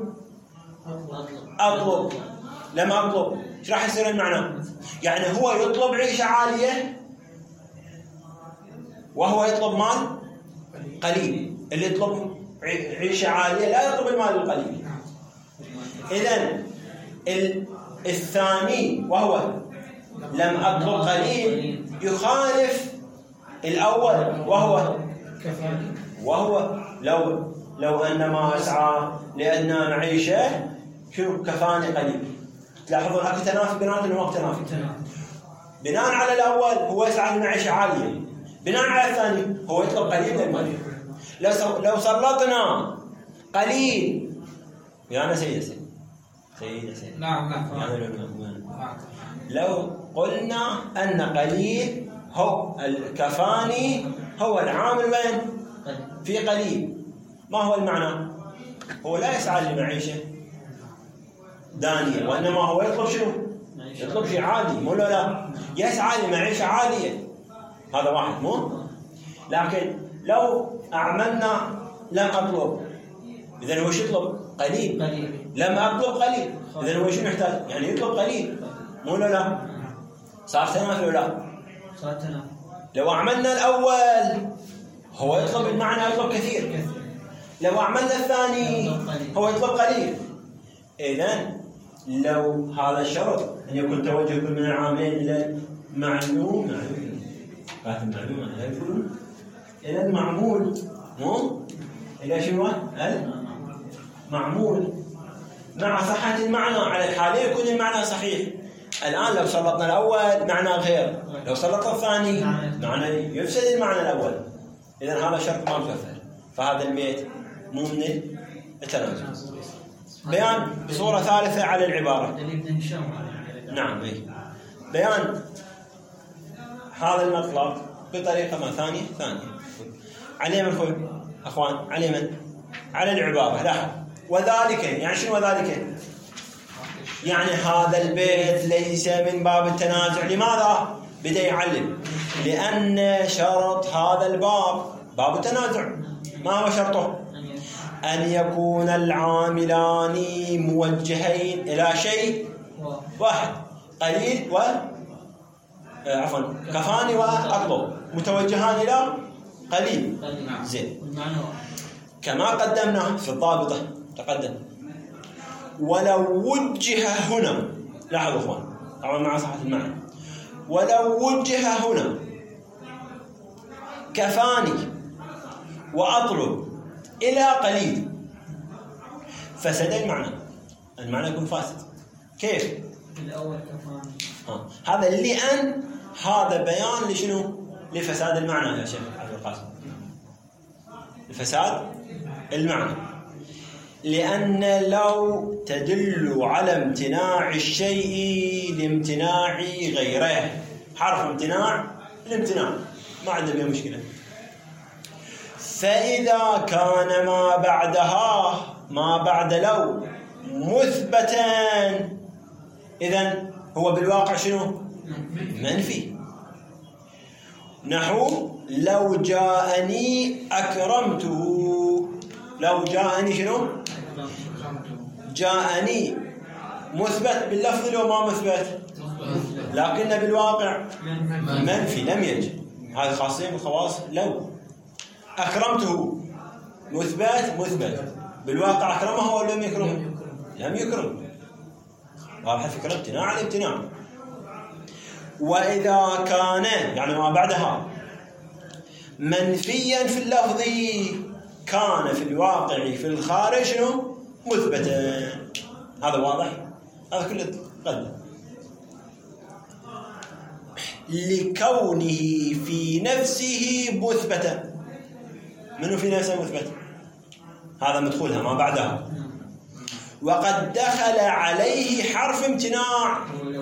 [SPEAKER 1] أطلب، لما أطلب إيش راح يصير المعنى؟ يعني هو يطلب عيشة عالية وهو يطلب مال قليل. اللي يطلب عيشة عالية لا يطلب المال القليل. إذن الثاني وهو لم أطلب قليل يخالف الأول وهو لو أن ما أسعى لأدنى معيشة شنو؟ كفاني قليل. تلاحظون هذا تنافي بناء ولا ما تنافي؟ بناء على الأول هو يسعى لمعيشة عالية، بناء على الثاني هو يطلب قليل من المال. لو سلطنا قليل يعني سيد
[SPEAKER 4] نعم
[SPEAKER 1] لو قلنا أن قليل هو الكفاني هو العامل وين؟ في قليل. ما هو المعنى؟ هو لا يسعى لمعيشة دانية، وإنما هو يطلب شنو؟ يطلب شيء عادي. مو لا؟ يسعى لمعيشة عادية. هذا واحد. مو لكن لو أعملنا لم أطلب، إذن هو شو يطلب؟ قليل. لم أطلب قليل، إذن هو شو يحتاج؟ يعني يطلب قليل. مو لا؟ صار تنافي ولا لا؟
[SPEAKER 3] صار تنافي.
[SPEAKER 1] لو عملنا الأول هو يطلب المعنى يطلب كثير. لو عملنا الثاني هو يطلب قليل. إذن لو هذا الشرط أن يكون توجه كل من العاملين إلى المعلوم إلى المعمول، مو إلى شنو؟ المعمول مع صحة المعنى. على الحالين يكون المعنى صحيح. الآن لو سلطنا الأول معنى غير، لو سلطنا الثاني معنى يفسد المعنى الأول. إذن هذا شرط ما مكفل. فهذا البيت مو من التنازل. بيان بصورة ثالثة على العبارة. نعم. بيان هذا المطلب بطريقة ما ثانية. على من أخوان؟ على من؟ على العبارة. لاحظ وذلك يعني شنو وذلك؟ يعني هذا البيت ليس من باب التنازع. لماذا؟ بدأ يعلم لأن شرط هذا الباب باب التنازع. ما هو شرطه؟ أن يكون العاملان موجهين إلى شيء واحد. قليل كفاني وأطلب متوجهان إلى قليل. زين. كما قدمنا في الضابطة تقدم. ولو وجه هنا، لاحظوا اخوان طبعا مع صحة المعنى، ولو وجه هنا كفاني وأطلب إلى قليل فسد المعنى يكون فاسد. كيف؟
[SPEAKER 3] الأول كفاني
[SPEAKER 1] هذا لأن هذا بيان لشنو؟ لفساد المعنى يا شيخ عبد القاسم، لفساد المعنى. لأن لو تدل على امتناع الشيء لامتناع غيره، حرف امتناع الامتناع، ما عندنا بها مشكلة. فإذا كان ما بعدها، ما بعد لو، مثبتا، إذن هو بالواقع شنو؟ منفي. نحو لو جاءني أكرمته. لو جاءني شنو؟ جاءني مثبت باللفظ لو ما مثبت، لكن بالواقع منفي لم يجي. هذه خاصية من خواص لو. أكرمته مثبت بالواقع أكرمه ولا لم يكرمه؟ لم يكرم. واضح الفكرة؟ امتناع الامتناع. وإذا كان يعني ما بعدها منفيا في اللفظ كان في الواقع في الخارج شنو؟ مثبتا. هذا واضح؟ هذا كله قد لكونه في نفسه مثبتا. منه في نفسه مثبت؟ هذا مدخولها ما بعدها. وقد دخل عليه حرف امتناع.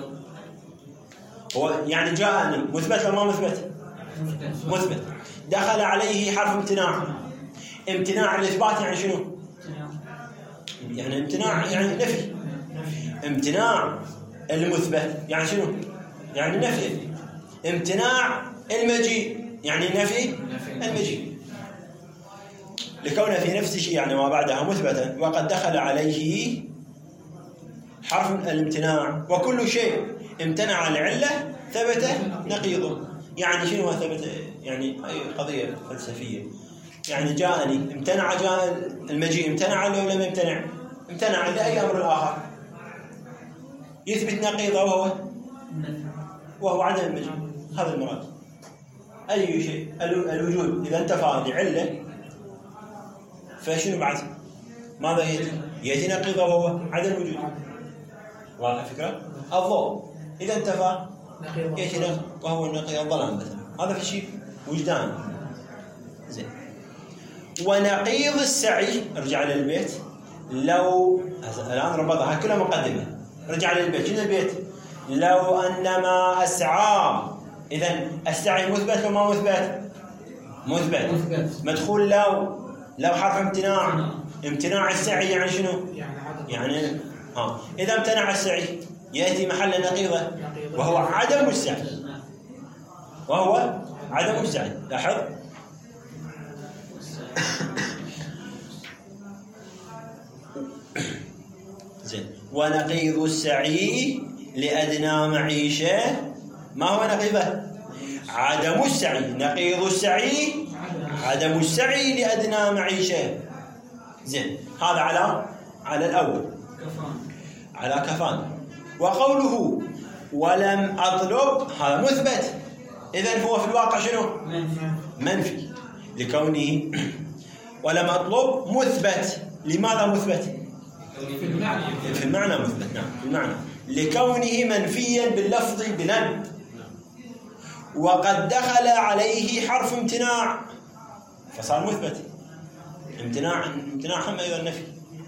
[SPEAKER 1] هو يعني جاءني مثبت ولا ما مثبت؟ مثبت. دخل عليه حرف امتناع. امتناع الإثبات يعني شنو؟ يعني امتناع يعني نفي. امتناع المثبت يعني شنو؟ يعني نفي. امتناع المجيء يعني نفي المجيء. لكونه في نفس الشيء يعني ما بعدها مثبتا، وقد دخل عليه حرف الامتناع. وكل شيء امتنع العلة ثبت نقيضه. يعني شنو ثبت؟ يعني أي قضية فلسفية. يعني جاءني امتنع، جاء المجيء امتنع لو لم يمتنع؟ امتنع لأي أمر آخر يثبت نقيضه وهو عدم المجيء. هذا المراد. أي شيء الوجود إذا انتفى لعلة فشنو بعد؟ ماذا يأتي نقيضه وهو عدم الوجود. واضح الفكرة؟ الضوء إذا انتفى يأتي نقيض وهو نقيض الظلام مثلا. هذا في شيء وجدان. زين. ونقيض السعي، ارجع للبيت. لو الآن ربطها كلها مقدمة. رجع للبيت. شنو البيت؟ لو أنما أسعى. إذن السعي مثبت وما مثبت؟ مثبت. مدخول لو حرف امتناع. امتناع السعي يعني شنو؟ يعني إذا امتنع السعي يأتي محل نقيضه وهو عدم السعي. لاحظ. زين. ونقيض السعي لأدنى معيشة ما هو نقيضه؟ عدم السعي. نقيض السعي عدم السعي لأدنى معيشة. زين. هذا على الأول على كفان. وقوله ولم أطلب هذا مثبت. إذن هو في الواقع شنو؟ منفي. لكونه ولم أطلب مثبت. لماذا مثبت؟ في المعنى مثبت. نعم في المعنى. لكونه منفيا باللفظ بلن. وقد دخل عليه حرف امتناع فصار مثبت. امتناع هم أيضا نفي.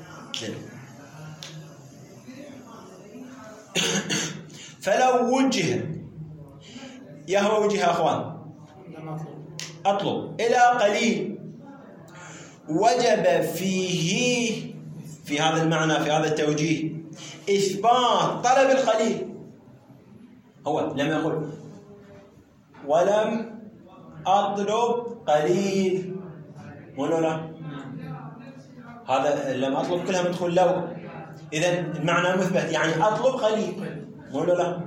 [SPEAKER 1] فلو وجه يهوى وجه أخوان أطلب إلى قليل وجب فيه في هذا المعنى في هذا التوجيه إثبات طلب القليل. هو لم يقل ولم أطلب قليل ولا لا؟ هذا لم أطلب كلها مدخول لو. إذن المعنى مثبت يعني أطلب قليل ولا لا؟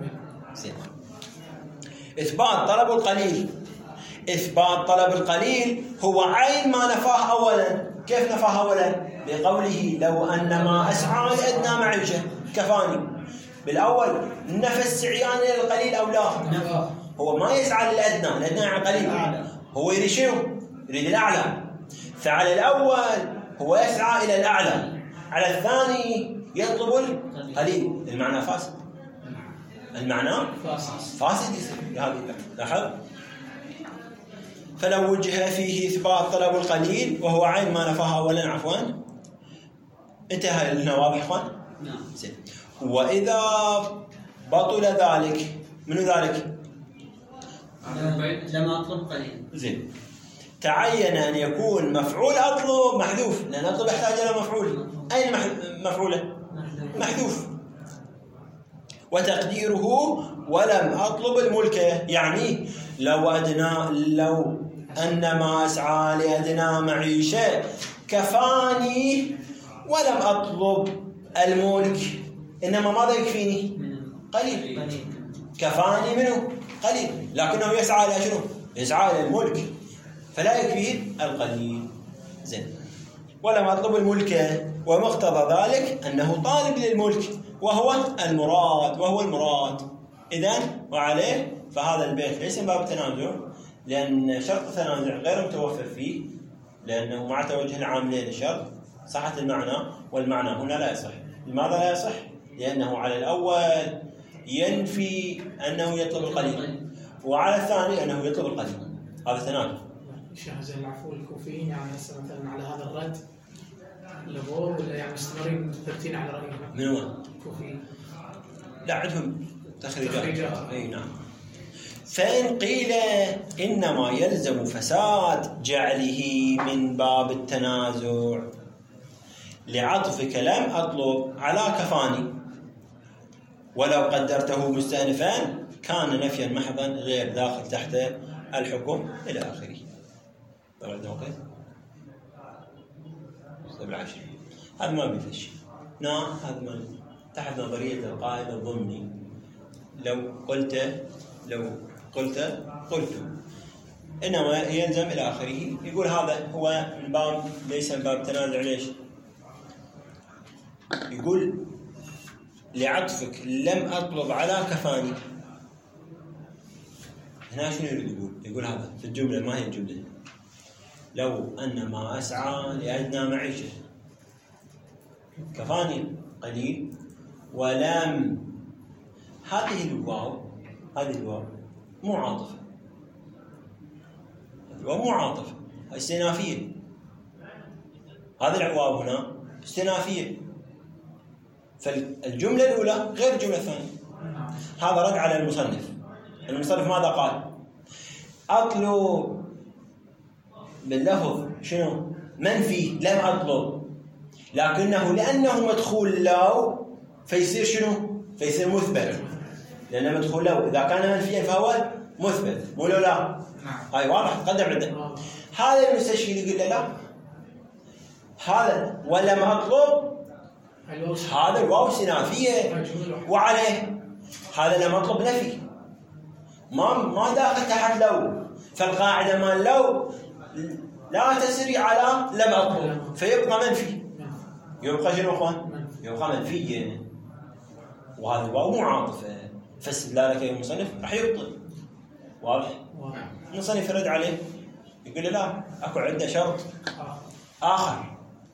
[SPEAKER 1] إثبات طلب القليل. إثبات طلب القليل هو عين ما نفاه أولا. كيف نفاه أولا؟ بقوله لو أن ما أسعى لأدنى معيشة كفاني. بالأول نفى السعيان إلى القليل أو لا؟ هو ما يسعى للأدنى. الأدنى يعني قليل. هو يريد شنو؟ يريد الأعلى. فعلى الأول هو يسعى إلى الأعلى، على الثاني يطلب القليل. المعنى فاسد. المعنى فاسد يصير هذه. لاحظ. فلو وجه فيه إثبات طلب القليل وهو عين ما نفاها أولا عفوا انتهى لنا. واضح إخوان؟
[SPEAKER 3] نعم.
[SPEAKER 1] زين. وإذا بطل ذلك منو ذلك؟
[SPEAKER 3] لم أطلب قليل.
[SPEAKER 1] زين. تعين أن يكون مفعول أطلب محذوف، لأن أطلب يحتاج إلى مفعول. أين مفعوله؟ محذوف. وتقديره ولم أطلب الملكة، يعني لو أن ما أسعى لأدنى معيشة كفاني ولم أطلب الملك، إنما ماذا يكفيني؟ قليل. كفاني منه قليل، لكنه يسعى إلى شنو؟ يسعى إلى الملك، فلا يكفيه القليل. زين. ولم أطلب الملك، ومقتضى ذلك أنه طالب للملك وهو المراد. إذن وعليه فهذا البيت ليس من باب التنازع، لأن شرط التنازع غير متوفر فيه، لأنه مع توجه العاملين الشرط صحة المعنى، والمعنى هنا لا يصح. لماذا لا يصح؟ لأنه على الأول ينفي أنه يطلب القليل، وعلى الثاني أنه يطلب القليل. هذا تنازع.
[SPEAKER 2] شاهز العفو الكوفيين يعني هسه مثلا على هذا الرد لغوه ولا يعني مستمرين ثابتين على رأيهم؟
[SPEAKER 1] من وين؟
[SPEAKER 2] الكوفيين.
[SPEAKER 1] لا عندهم تخريجات. أي نعم. فإن قيل إنما يلزم فساد جعله من باب التنازع لعطفك لم أطلب على كفاني، ولو قدرته مستأنفا كان نفيا محضا غير داخل تحت الحكم إلى آخره. طبعا وقت 17 هذا ما بيفيد شيء. نعم هذا ما تحت نظرية القائد الضمني. لو قلت إنما يلزم إلى آخره، يقول هذا هو من باب ليس من باب تنازع. ليش؟ يقول لعطفك لم أطلب على كفاني. هنا شنو يريد يقول هذا في الجملة، ما هي الجملة. لو أن ما أسعى لأدنى معيشة كفاني قليل ولم، هذه الواو مو عاطفة، الواو مو عاطفة، استئنافية. هذه الواو هنا استئنافية، فالجملة الأولى غير الجملة الثانية. هذا رد على المصنف ماذا قال؟ أطلب باللفظ شنو؟ منفي، لم أطلب، لكنه لأنه مدخول لو فيصير شنو؟ فيصير مثبت، لأنه مدخول لو إذا كان منفيا فهو مثبت، مو لا؟ هاي واضح تقدم عندنا. هذا المستشفي يقول له لا، هذا ولم أطلب هذا الواو استئنافية، وعليه هذا لم أطلب نفي، ما داخل تحت لو. فالقاعدة مال لو لا تسري على لم أطلب، فيبقى منفي. يبقى شنو أخوان؟ يبقى منفيا، وهذا الواو مو عاطفة، فاستدلالك يا المصنف راح يبطل. واضح؟ المصنف يرد عليه يقول له لا، أكو عنده شرط آخر.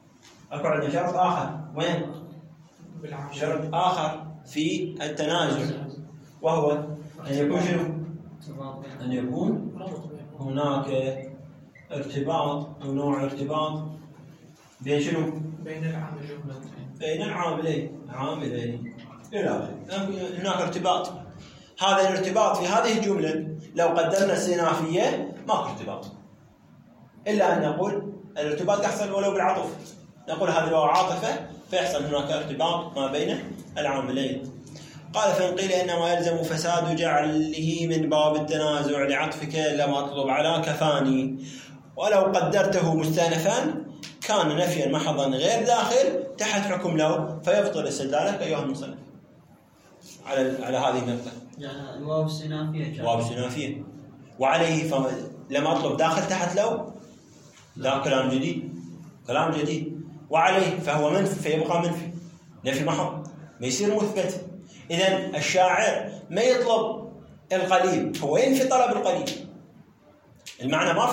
[SPEAKER 1] وين؟ شرط آخر في التنازع، وهو أن يكون شنو؟ أن يكون هناك ارتباط أو نوع ارتباط بين شنو؟ بين العاملين إلى آخره. هناك ارتباط. هذا الارتباط في هذه الجملة لو قدرنا استئنافية ماكو ارتباط، إلا أن نقول الارتباط يحصل ولو بالعطف. نقول هذه لو عاطفة فيحصل هناك ارتباط ما بين العاملين. قال فإن قيل إنما يلزم فساد جعله من باب التنازع لعطفك لم أطلب على كفاني، ولو قدرته مستأنفا كان نفيا محضا غير داخل تحت حكم لو، فيبطل استدلالك أيها المصنف على هذه النقطة.
[SPEAKER 3] يعني الواو استئنافية.
[SPEAKER 1] وعليه لم أطلب داخل تحت لو، لا كلام جديد. وعليه فهو منفي، فيبقى منفي، نفي محض، ما يصير مثبت. إذن الشاعر ما يطلب القليل، هو ينفي طلب القليل. المعنى ما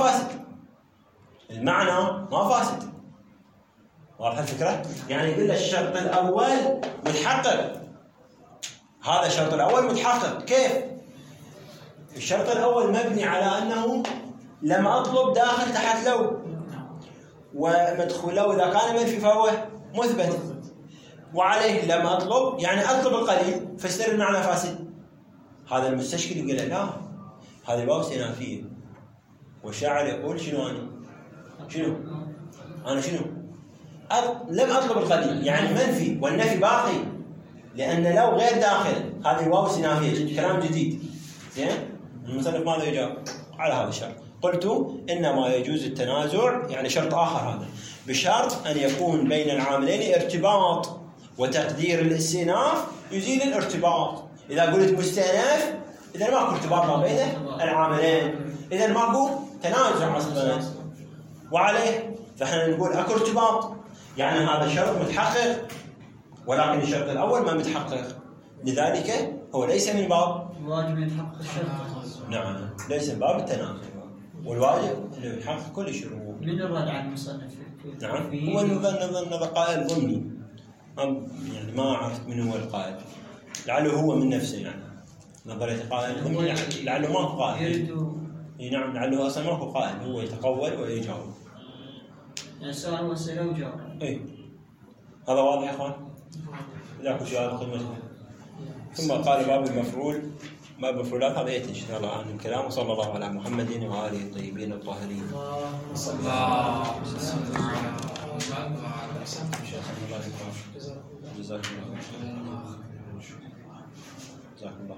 [SPEAKER 1] فاسد. واضح الفكرة؟ يعني يقول الشرط الأول متحقق، هذا الشرط الأول متحقق. كيف؟ الشرط الأول مبني على أنه لم أطلب داخل تحت لو، ومدخول لو إذا كان منفي فهو مثبت، وعليه لم أطلب يعني أطلب القليل فاستر المعنى فاسد. هذا المستشكل يقول لا هذه واو استئنافية، والشاعر يقول شنو أنا شنو لم أطلب القليل يعني منفي، والنفي باقي لأن لو غير داخل، هذه واو استئنافية كلام جديد. زين المصنف ماذا يجاوب على هذا الشرط؟ قلت إنما يجوز التنازع، يعني شرط آخر هذا، بشرط أن يكون بين العاملين ارتباط، وتقدير الاستئناف يزيل الارتباط. إذا قلت مستأنف إذا ماكو ارتباط ما بين العاملين، إذا ماكو تنازع أصلا، وعليه فإحنا نقول أكو ارتباط، يعني هذا الشرط متحقق، ولكن الشرط الأول ما متحقق، لذلك هو ليس من باب
[SPEAKER 3] الواجب يتحقق الشرط.
[SPEAKER 1] نعم ليس من باب التنازع، والواجب انه يحقق كل الشروط.
[SPEAKER 3] من الرد على المصنف؟
[SPEAKER 1] نعم هو النظر قائل ضمني، يعني ما عرفت من هو القائل، لعله هو من نفسه، يعني نظرية قائل ضمني لعله ما هو قائل. نعم لعله اصلا ما هو قائل، هو يتقول ويجاوب.
[SPEAKER 3] يعني السؤال وسأله وجاوب.
[SPEAKER 1] اي هذا واضح يا اخوان؟ ذاك سؤال خدمتكم. ثم قال باب المفعول، باب المفعولات هذا يأتي إن شاء الله عن الكلام. وصلى الله على محمد وآله الطيبين الطاهرين.
[SPEAKER 2] صلى الله عليه وسلم.
[SPEAKER 1] جزاك الله جزاك الله.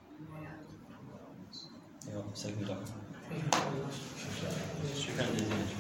[SPEAKER 1] شكرا جزيلا.